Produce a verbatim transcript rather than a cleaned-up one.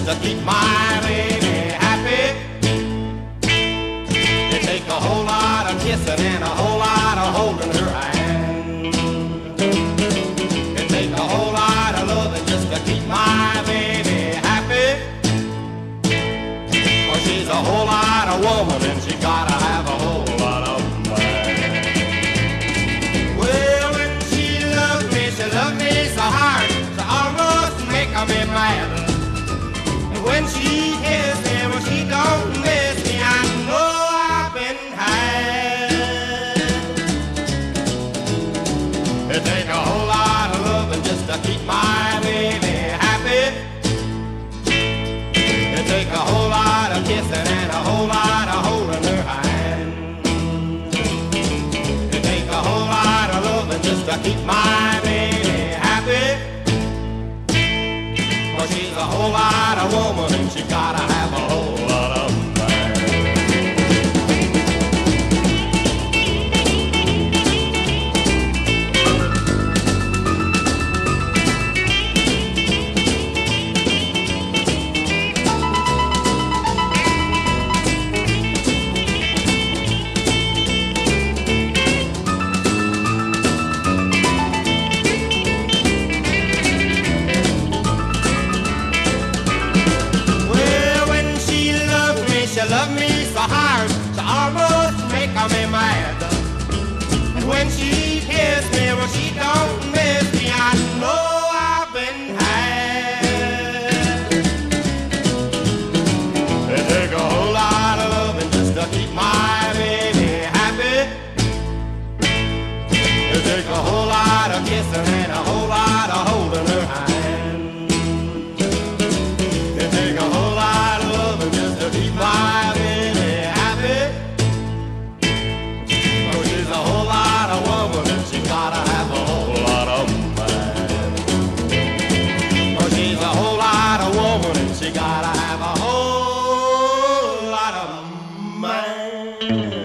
to keep my baby happy. It take a whole lot of kissing and a whole lot of holding her hand. It take a whole lot of loving just to keep my baby happy. For she's a whole lot of woman and she gotta have a whole lot of man. Well, when she loved me, she loved me so hard, she almost make me mad. And when she kissed me, when she don't miss me, I know I've been had. It take a whole lot of loving just to keep my baby happy. It take a whole lot of kissing and a whole lot of holding her hand. It take a whole lot of loving just to keep my baby happy. For she's a whole lot of woman and she gotta have a whole lot of man. She loved me so hard, she almost make me mad. And when she kissed me, well, she don't miss me, I know I've been had. It take a whole lot of loving just to keep my baby happy. It take a whole lot of kissing and a whole lot of holding her hand. It take a whole lot of loving just to keep my baby happy. Oh, she's a whole lot of woman and she gotta have a whole lot of man. Oh, she's a whole lot of woman and she gotta have a whole lot of man.